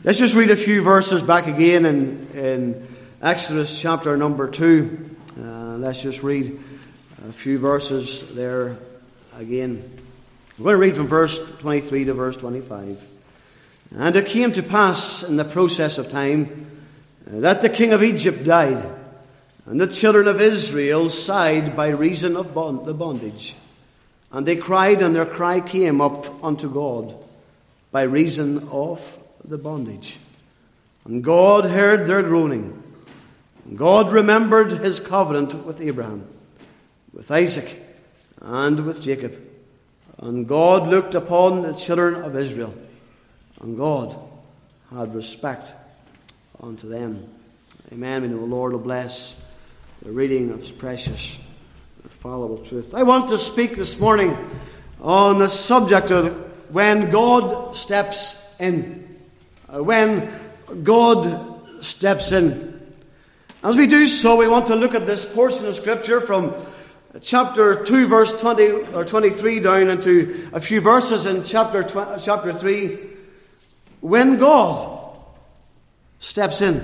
Let's just read a few verses back again in Exodus chapter number 2. Let's just read a few verses there again. We're going to read from verse 23 to verse 25. And it came to pass in the process of time that the king of Egypt died, and the children of Israel sighed by reason of the bondage. And they cried, and their cry came up unto God by reason of the bondage. And God heard their groaning. And God remembered his covenant with Abraham, with Isaac, and with Jacob. And God looked upon the children of Israel, and God had respect unto them. Amen. We know the Lord will bless the reading of his precious, infallible truth. I want to speak this morning on the subject of when God steps in. When God steps in. As we do so, we want to look at this portion of Scripture from chapter 2, verse 20 or 23 down into a few verses in chapter 3. When God steps in.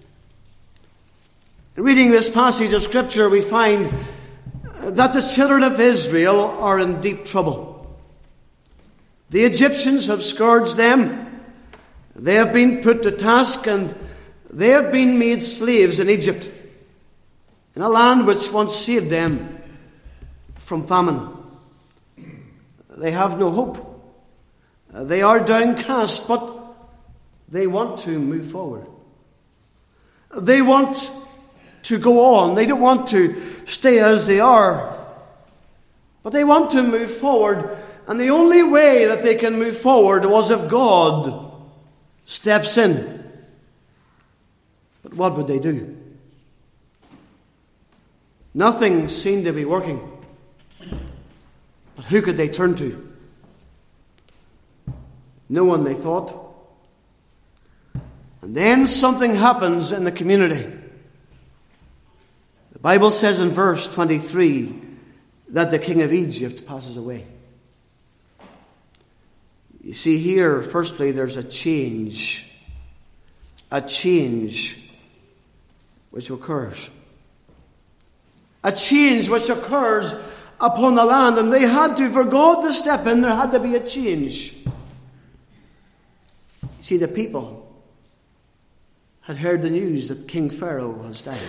In reading this passage of Scripture, we find that the children of Israel are in deep trouble. The Egyptians have scourged them. They have been put to task, and they have been made slaves in Egypt, in a land which once saved them from famine. They have no hope. They are downcast, but they want to move forward. They want to go on. They don't want to stay as they are, but they want to move forward. And the only way that they can move forward was if God steps in. But what would they do? Nothing seemed to be working. But who could they turn to? No one, they thought. And then something happens in the community. The Bible says in verse 23 that the king of Egypt passes away. You see here, firstly, there's a change which occurs. A change which occurs upon the land, and they had to, for God to step in, there had to be a change. You see, the people had heard the news that King Pharaoh has died.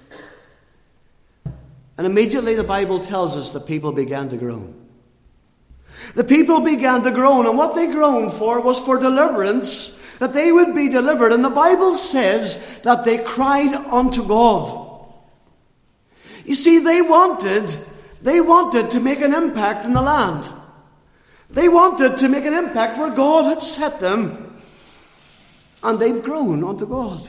And immediately the Bible tells us the people began to groan. The people began to groan, and what they groaned for was for deliverance, that they would be delivered. And the Bible says that they cried unto God. You see, they wanted to make an impact in the land. They wanted to make an impact where God had set them, and they've groaned unto God.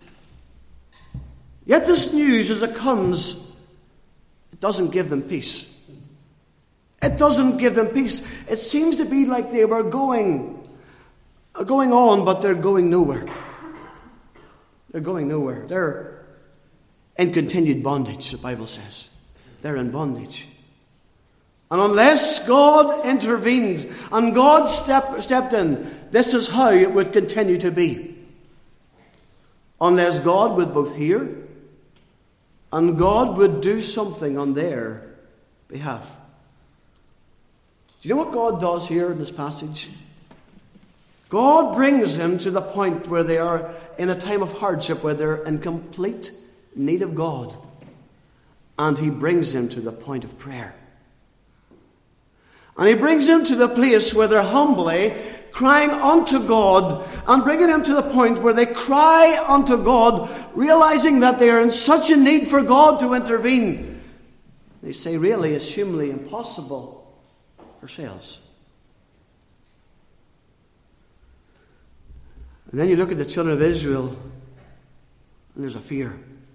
Yet this news, as it comes, it doesn't give them peace. It doesn't give them peace. It seems to be like they were going on, but they're going nowhere. They're going nowhere. They're in continued bondage, the Bible says. They're in bondage. And unless God intervened and God stepped in, this is how it would continue to be. Unless God would both hear and God would do something on their behalf. Do you know what God does here in this passage? God brings them to the point where they are in a time of hardship, where they're in complete need of God. And he brings them to the point of prayer. And he brings them to the place where they're humbly crying unto God, and bringing them to the point where they cry unto God, realizing that they are in such a need for God to intervene. They say, really, it's humanly impossible ourselves. And then you look at the children of Israel, and there's a fear.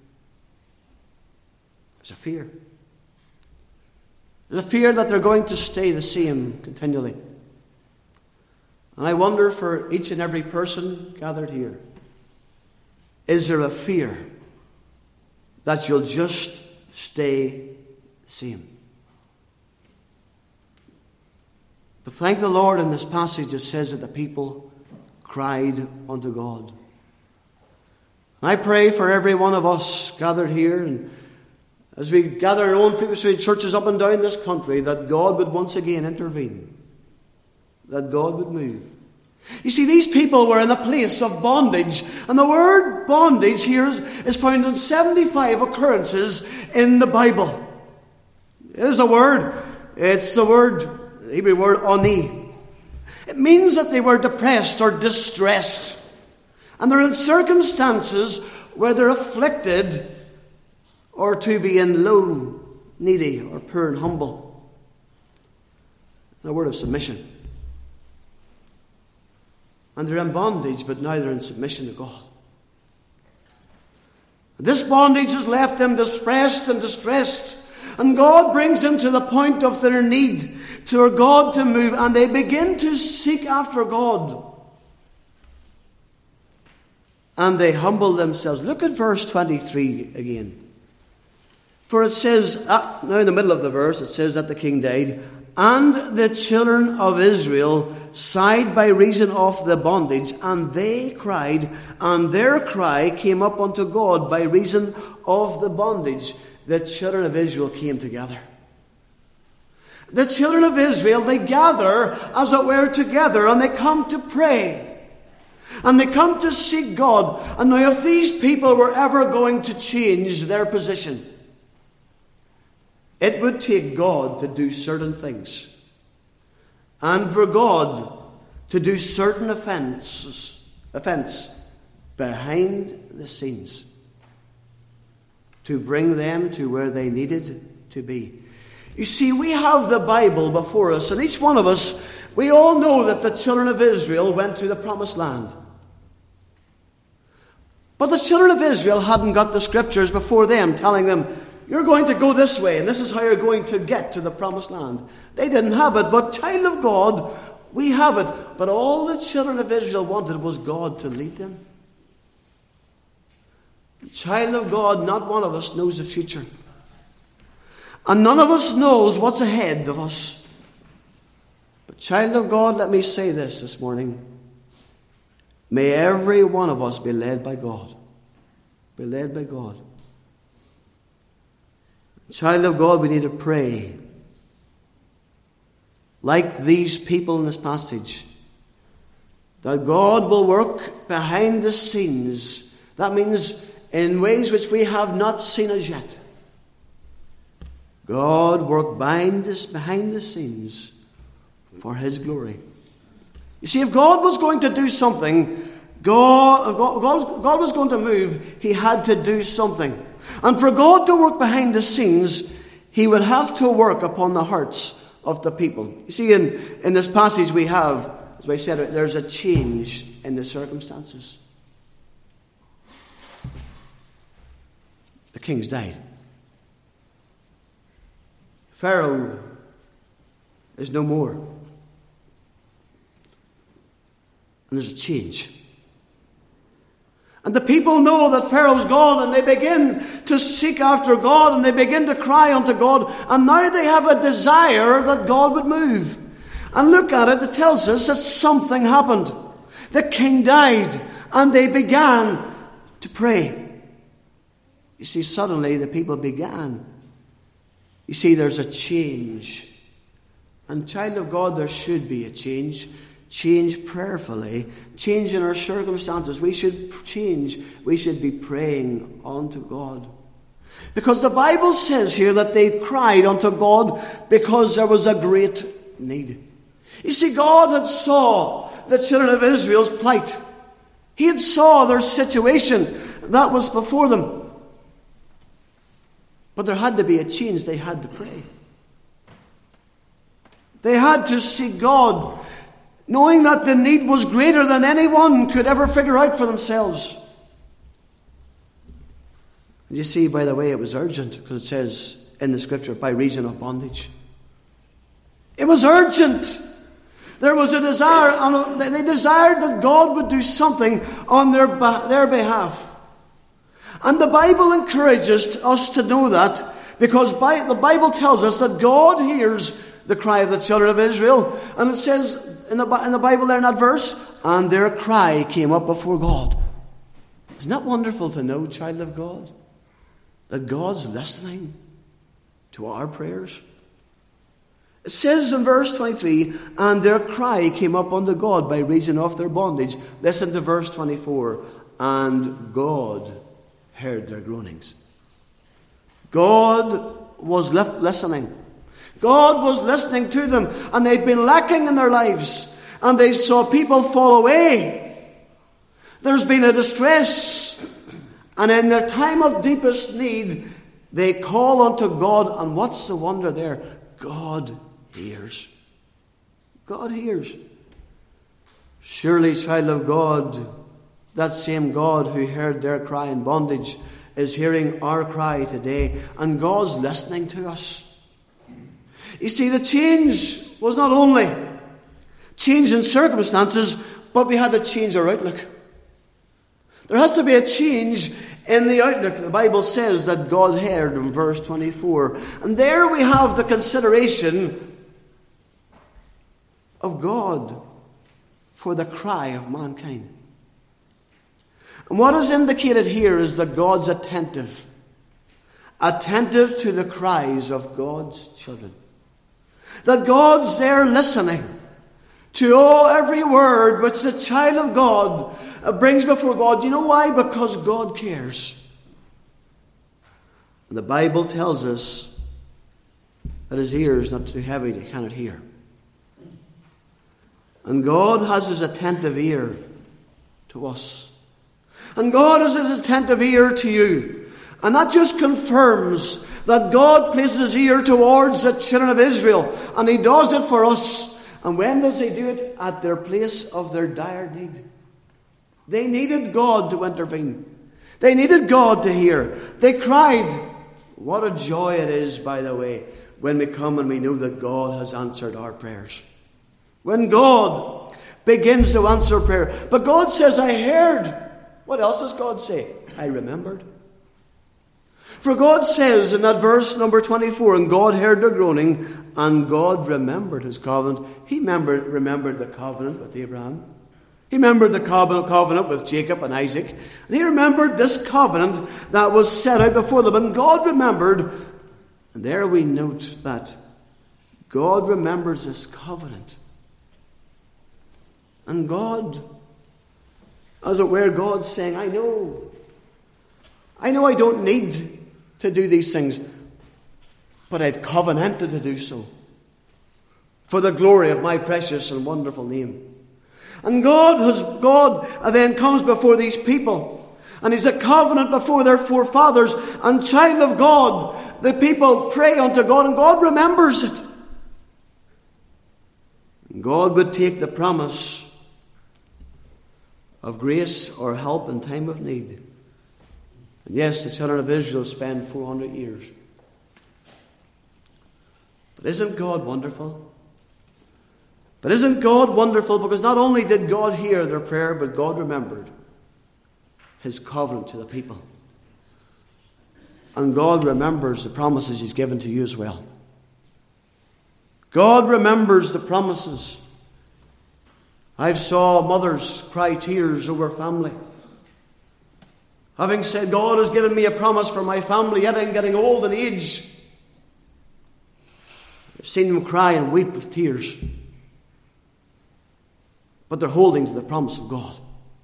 There's a fear. There's a fear that they're going to stay the same continually. And I wonder for each and every person gathered here, is there a fear that you'll just stay the same? But thank the Lord, in this passage it says that the people cried unto God. And I pray for every one of us gathered here, and as we gather in our own frequency churches up and down this country, that God would once again intervene, that God would move. You see, these people were in a place of bondage, and the word bondage here is found in 75 occurrences in the Bible. It is a word. It's the Hebrew word oni. It means that they were depressed or distressed, and they're in circumstances where they're afflicted, or to be in low, needy, or poor and humble. And a word of submission. And they're in bondage, but now they're in submission to God. This bondage has left them depressed and distressed. And God brings them to the point of their need for God to move. And they begin to seek after God. And they humble themselves. Look at verse 23 again. For it says, now in the middle of the verse, it says that the king died. And the children of Israel sighed by reason of the bondage, and they cried, and their cry came up unto God by reason of the bondage. The children of Israel came together. The children of Israel, they gather, as it were, together, and they come to pray. And they come to seek God. And now if these people were ever going to change their position, it would take God to do certain things. And for God to do certain offence behind the scenes. To bring them to where they needed to be. You see, we have the Bible before us, and each one of us, we all know that the children of Israel went to the promised land. But the children of Israel hadn't got the scriptures before them telling them, you're going to go this way, and this is how you're going to get to the promised land. They didn't have it, but child of God, we have it. But all the children of Israel wanted was God to lead them. Child of God, not one of us knows the future. And none of us knows what's ahead of us. But child of God, let me say this morning. May every one of us be led by God. Be led by God. Child of God, we need to pray. Like these people in this passage. That God will work behind the scenes. That means in ways which we have not seen as yet. God worked behind the scenes for His glory. You see, if God was going to do something, God was going to move, He had to do something. And for God to work behind the scenes, He would have to work upon the hearts of the people. You see, in this passage we have, as I said, there's a change in the circumstances. The king's died. Pharaoh is no more. And there's a change. And the people know that Pharaoh's gone, and they begin to seek after God, and they begin to cry unto God, and now they have a desire that God would move. And look at it, it tells us that something happened. The king died, and they began to pray. You see, suddenly the people began. You see, there's a change. And child of God, there should be a change. Change prayerfully. Change in our circumstances. We should change. We should be praying unto God. Because the Bible says here that they cried unto God because there was a great need. You see, God had saw the children of Israel's plight. He had saw their situation that was before them. But there had to be a change. They had to pray. They had to seek God, knowing that the need was greater than anyone could ever figure out for themselves. And you see, by the way, it was urgent, because it says in the scripture, by reason of bondage. It was urgent. There was a desire, and they desired that God would do something on their behalf. And the Bible encourages us to know that, because the Bible tells us that God hears the cry of the children of Israel. And it says in the Bible there in that verse, and their cry came up before God. Isn't that wonderful to know, child of God, that God's listening to our prayers? It says in verse 23, and their cry came up unto God by reason of their bondage. Listen to verse 24. And God heard their groanings. God was listening. God was listening to them, and they'd been lacking in their lives, and they saw people fall away. There's been a distress, and in their time of deepest need, they call unto God, and what's the wonder there? God hears. God hears. Surely, child of God, that same God who heard their cry in bondage is hearing our cry today, and God's listening to us. You see, the change was not only change in circumstances, but we had to change our outlook. There has to be a change in the outlook. The Bible says that God heard in verse 24. And there we have the consideration of God for the cry of mankind. And what is indicated here is that God's attentive to the cries of God's children. That God's there listening to every word which the child of God brings before God. You know why? Because God cares. And the Bible tells us that his ear is not too heavy, he cannot hear. And God has his attentive ear to us. And God has his attentive ear to you. And that just confirms that God places his ear towards the children of Israel. And he does it for us. And when does he do it? At their place of their dire need. They needed God to intervene. They needed God to hear. They cried. What a joy it is, by the way, when we come and we know that God has answered our prayers. When God begins to answer prayer. But God says, I heard. What else does God say? I remembered. For God says in that verse number 24, and God heard their groaning, and God remembered his covenant. He remembered the covenant with Abraham. He remembered the covenant with Jacob and Isaac. And he remembered this covenant that was set out before them. And God remembered. And there we note that God remembers this covenant. And God, as it were, God's saying, I know I don't need to do these things, but I've covenanted to do so for the glory of my precious and wonderful name. And God then comes before these people, and he's a covenant before their forefathers. And child of God, the people pray unto God, and God remembers it. And God would take the promise of grace or help in time of need. And yes, the children of Israel spent 400 years. But isn't God wonderful? But isn't God wonderful? Because not only did God hear their prayer, but God remembered his covenant to the people. And God remembers the promises he's given to you as well. God remembers the promises. I've saw mothers cry tears over family, having said, God has given me a promise for my family, yet I'm getting old in age. I've seen them cry and weep with tears. But they're holding to the promise of God.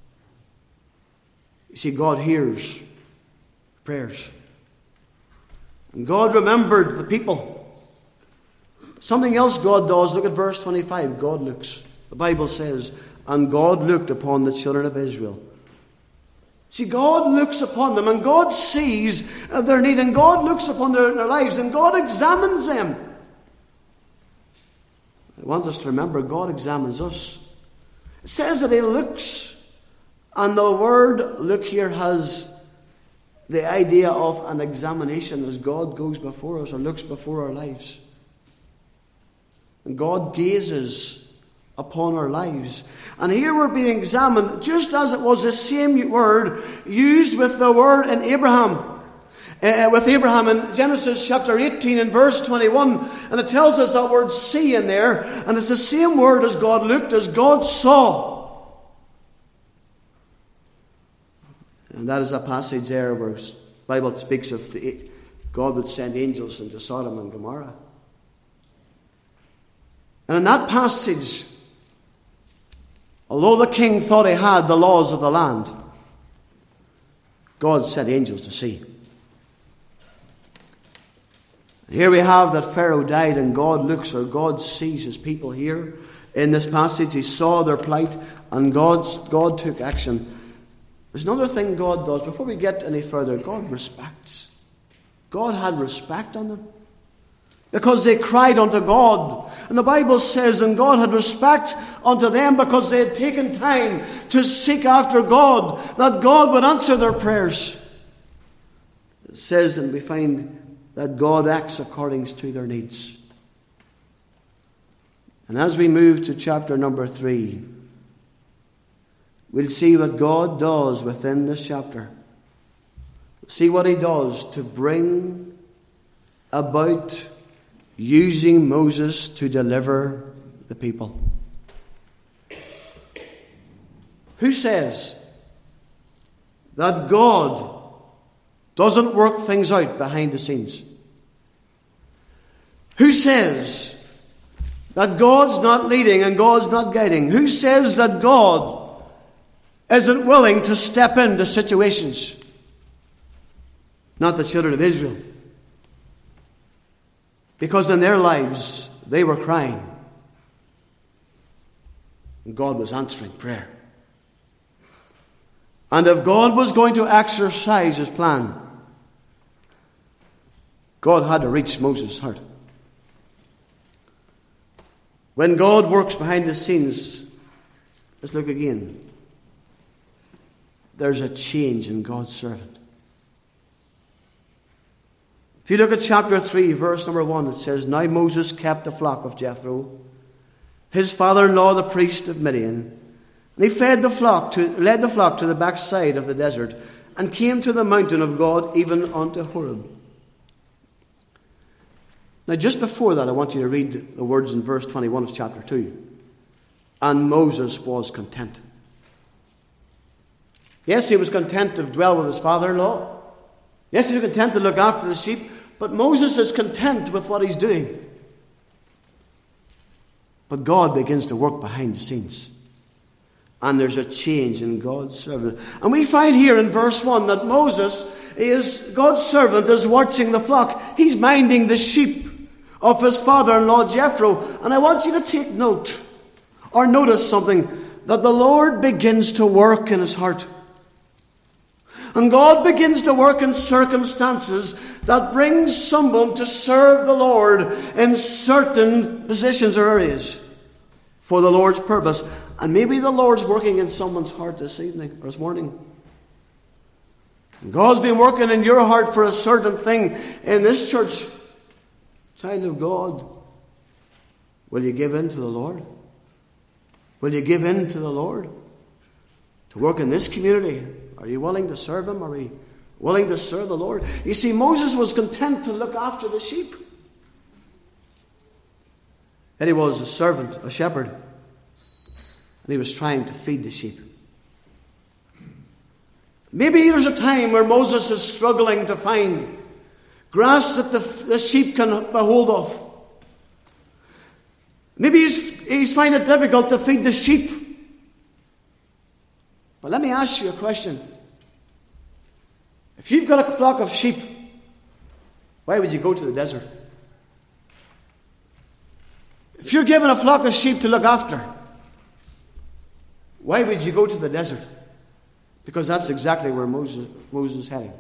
You see, God hears prayers. And God remembered the people. Something else God does. Look at verse 25. God looks. The Bible says, and God looked upon the children of Israel. See, God looks upon them, and God sees their need, and God looks upon their lives, and God examines them. I want us to remember, God examines us. It says that he looks, and the word look here has the idea of an examination as God goes before us or looks before our lives. And God gazes upon our lives. And here we're being examined just as it was the same word used with the word in Abraham. With Abraham in Genesis chapter 18 and verse 21. And it tells us that word see in there. And it's the same word as God looked, as God saw. And that is a passage there where the Bible speaks of God would send angels into Sodom and Gomorrah. And in that passage, although the king thought he had the laws of the land, God sent angels to see. Here we have that Pharaoh died, and God looks, or God sees his people here. In this passage, he saw their plight, and God took action. There's another thing God does. Before we get any further, God respects. God had respect on them, because they cried unto God. And the Bible says, and God had respect unto them because they had taken time to seek after God, that God would answer their prayers. It says, and we find that God acts according to their needs. And as we move to chapter number 3, we'll see what God does within this chapter. See what he does to bring about using Moses to deliver the people. Who says that God doesn't work things out behind the scenes? Who says that God's not leading and God's not guiding? Who says that God isn't willing to step into situations? Not the children of Israel. Because in their lives, they were crying. And God was answering prayer. And if God was going to exercise his plan, God had to reach Moses' heart. When God works behind the scenes, let's look again. There's a change in God's servant. If you look at chapter 3, verse number 1, it says, Now Moses kept the flock of Jethro, his father-in-law, the priest of Midian. And he led the flock to the backside of the desert, and came to the mountain of God, even unto Horeb. Now, just before that, I want you to read the words in verse 21 of chapter 2. And Moses was content. Yes, he was content to dwell with his father-in-law. Yes, he was content to look after the sheep. But Moses is content with what he's doing. But God begins to work behind the scenes. And there's a change in God's servant. And we find here in verse 1 that Moses, God's servant, is watching the flock. He's minding the sheep of his father-in-law Jethro. And I want you to take note, or notice something, that the Lord begins to work in his heart. And God begins to work in circumstances that brings someone to serve the Lord in certain positions or areas for the Lord's purpose. And maybe the Lord's working in someone's heart this evening or this morning. And God's been working in your heart for a certain thing in this church. Child of God, will you give in to the Lord? Will you give in to the Lord to work in this community? Are you willing to serve him? Are we willing to serve the Lord? You see, Moses was content to look after the sheep. And he was a servant, a shepherd. And he was trying to feed the sheep. Maybe there's a time where Moses is struggling to find grass that the sheep can lay hold of. Maybe he's finding it difficult to feed the sheep. But let me ask you a question. If you've got a flock of sheep, why would you go to the desert? If you're given a flock of sheep to look after, why would you go to the desert? Because that's exactly where Moses is heading.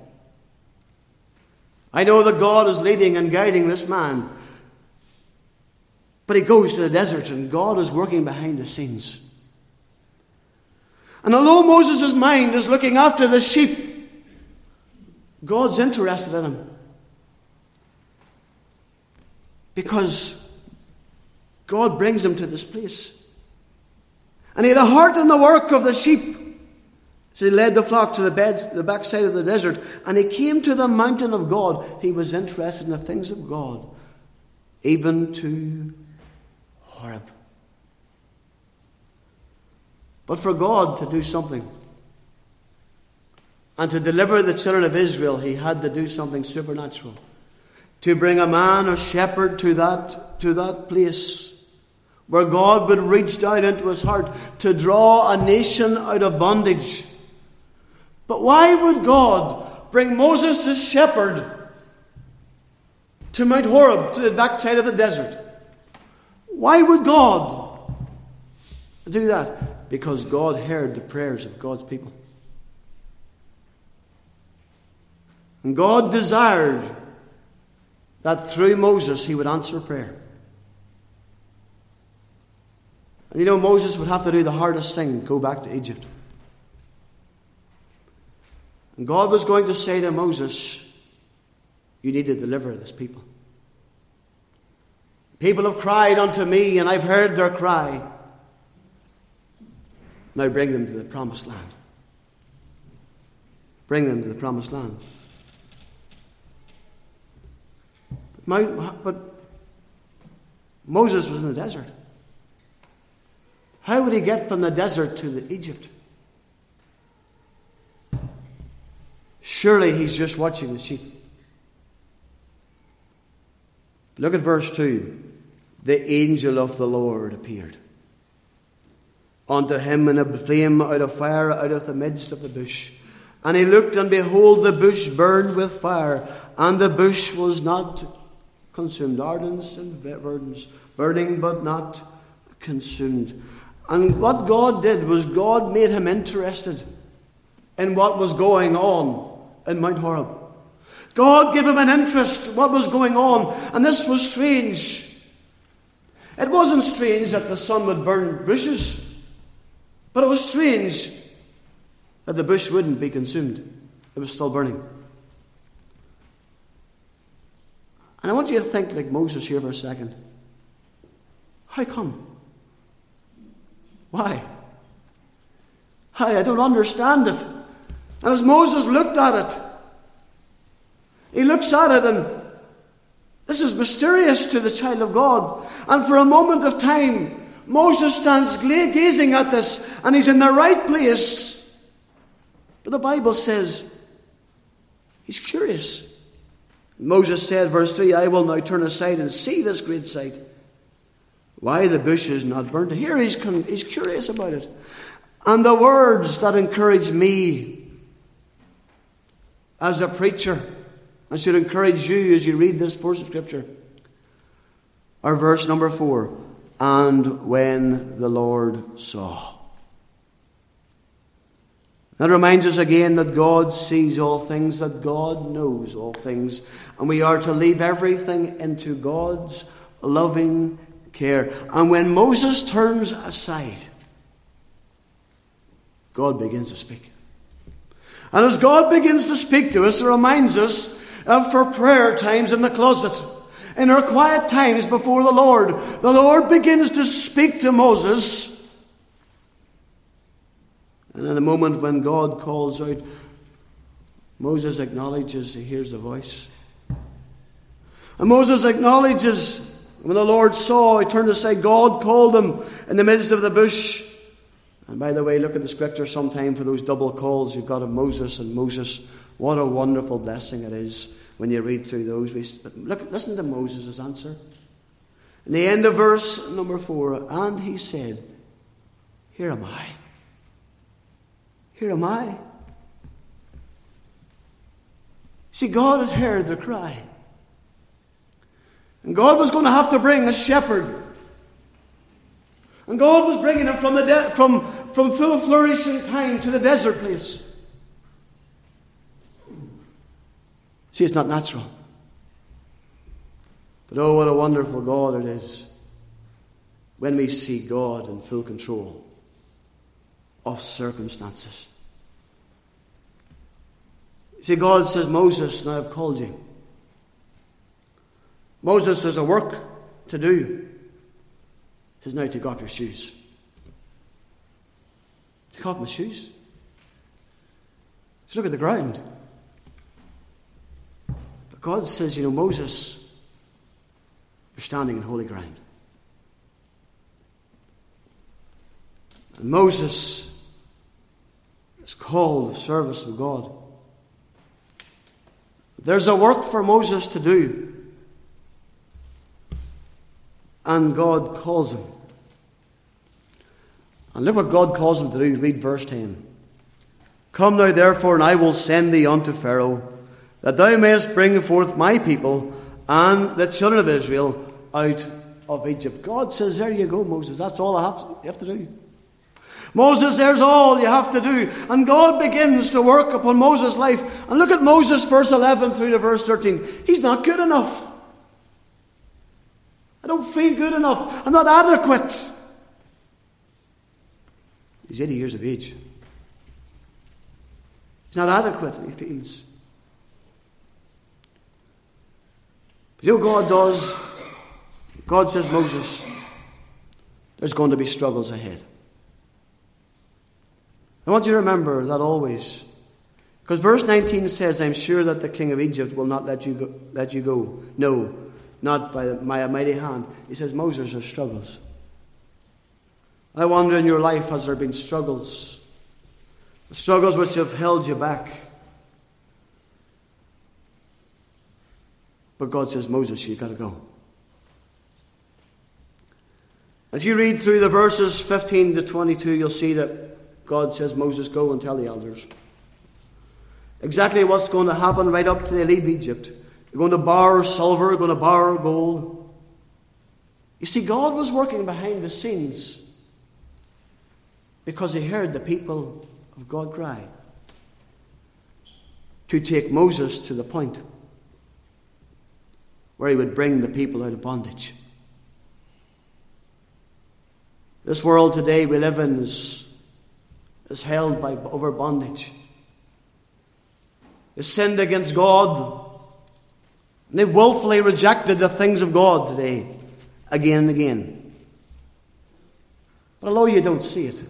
I know that God is leading and guiding this man. But he goes to the desert and God is working behind the scenes. And although Moses' mind is looking after the sheep, God's interested in him. Because God brings him to this place. And he had a heart in the work of the sheep. So he led the flock to the backside of the desert. And he came to the mountain of God. He was interested in the things of God. Even to Horeb. But for God to do something, And to deliver the children of Israel, he had to do something supernatural. To bring a man, a shepherd, to that place where God would reach down into his heart to draw a nation out of bondage. But why would God bring Moses, the shepherd, to Mount Horeb, to the backside of the desert? Why would God do that? Because God heard the prayers of God's people. And God desired that through Moses he would answer prayer. And Moses would have to do the hardest thing, go back to Egypt. And God was going to say to Moses, you need to deliver this people. People have cried unto me, and I've heard their cry. Now bring them to the promised land. Bring them to the promised land. But Moses was in the desert. How would he get from the desert to Egypt? Surely he's just watching the sheep. Look at verse 2. The angel of the Lord appeared unto him in a flame out of fire out of the midst of the bush. And he looked, and behold, the bush burned with fire, and the bush was not consumed. Ardents and verdance, burning but not consumed. And what God did was God made him interested in what was going on in Mount Horeb. God gave him an interest in what was going on. And this was strange. It wasn't strange that the sun would burn bushes, but it was strange that the bush wouldn't be consumed. It was still burning. And I want you to think like Moses here for a second. How come? Why? I don't understand it. And as Moses looked at it, he looks at it, and this is mysterious to the child of God. And for a moment of time, Moses stands gazing at this, and he's in the right place. But the Bible says he's curious. Moses said, verse 3, I will now turn aside and see this great sight, why the bush is not burnt. Here he's curious about it. And the words that encourage me as a preacher, and should encourage you as you read this portion of Scripture, are verse number 4. And when the Lord saw. That reminds us again that God sees all things, that God knows all things, and we are to leave everything into God's loving care. And when Moses turns aside, God begins to speak. And as God begins to speak to us, it reminds us of for prayer times in the closet, in our quiet times before the Lord begins to speak to Moses. And in the moment when God calls out, Moses acknowledges he hears the voice. And Moses acknowledges when the Lord saw, he turned aside, God called him in the midst of the bush. And by the way, look at the Scripture sometime for those double calls you've got of Moses and Moses. What a wonderful blessing it is when you read through those. Listen to Moses' answer. In the end of verse number 4, and he said, here am I. Here am I. See, God had heard their cry. And God was going to have to bring a shepherd. And God was bringing him from full flourishing time to the desert place. See, it's not natural. But oh, what a wonderful God it is when we see God in full control of circumstances. See, God says, Moses, now I've called you. Moses has a work to do. He says, now take off your shoes. Take off my shoes. Just look at the ground. But God says, Moses, you're standing in holy ground. And Moses is called of service of God. There's a work for Moses to do. And God calls him. And look what God calls him to do. Read verse 10. Come now therefore, and I will send thee unto Pharaoh, that thou mayest bring forth my people and the children of Israel out of Egypt. God says, there you go, Moses. That's all you have to do. Moses, there's all you have to do. And God begins to work upon Moses' life. And look at Moses, verse 11 through to verse 13. He's not good enough. I don't feel good enough. I'm not adequate. He's 80 years of age. He's not adequate, he feels. But you know what God does? God says, Moses, there's going to be struggles ahead. I want you to remember that always. Because verse 19 says, I'm sure that the king of Egypt will not let you go. No, not by my mighty hand. He says, Moses, there's struggles. I wonder in your life, has there been struggles? Struggles which have held you back. But God says, Moses, you've got to go. If you read through the verses 15 to 22, you'll see that God says, Moses, go and tell the elders exactly what's going to happen right up to they leave Egypt. You're going to borrow silver, you're going to borrow gold. You see, God was working behind the scenes because he heard the people of God cry to take Moses to the point where he would bring the people out of bondage. This world today we live in is held over bondage. They sinned against God. And they've willfully rejected the things of God today, again and again. But although you don't see it,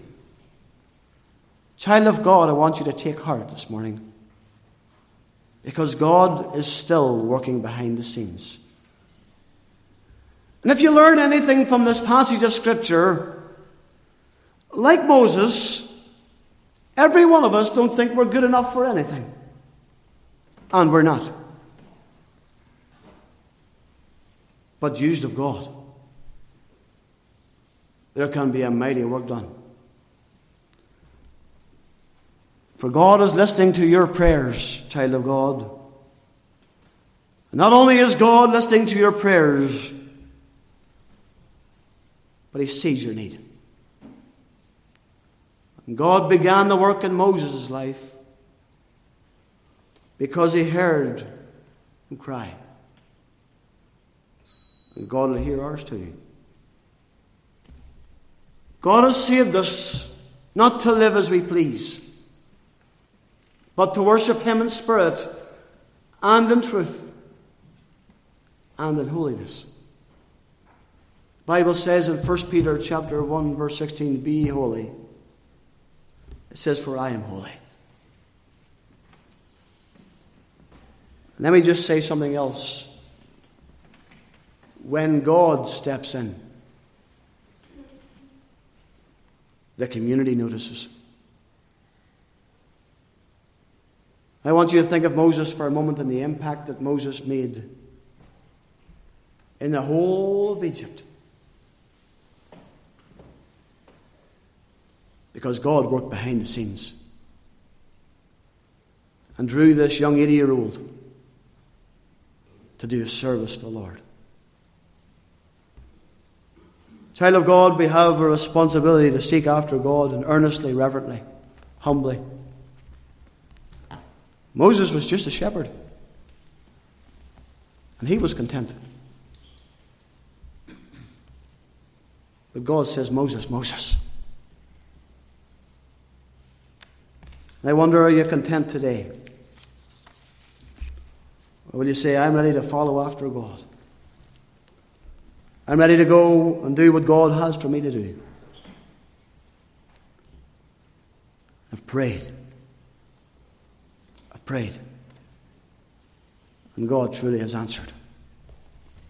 child of God, I want you to take heart this morning. Because God is still working behind the scenes. And if you learn anything from this passage of Scripture, like Moses, every one of us don't think we're good enough for anything. And we're not. But used of God, there can be a mighty work done. For God is listening to your prayers, child of God. And not only is God listening to your prayers, but he sees your need. And God began the work in Moses' life because he heard him cry. And God will hear ours too. God has saved us not to live as we please, but to worship him in spirit and in truth and in holiness. The Bible says in 1 Peter chapter 1 verse 16, be holy. It says, for I am holy. Let me just say something else. When God steps in, the community notices. I want you to think of Moses for a moment and the impact that Moses made in the whole of Egypt. Because God worked behind the scenes and drew this young 80-year-old to do a service for the Lord. Child of God, we have a responsibility to seek after God and earnestly, reverently, humbly. Moses was just a shepherd. And he was content. But God says, Moses, Moses. And I wonder, are you content today? Or will you say, I'm ready to follow after God? I'm ready to go and do what God has for me to do. I've prayed. I've prayed. And God truly has answered.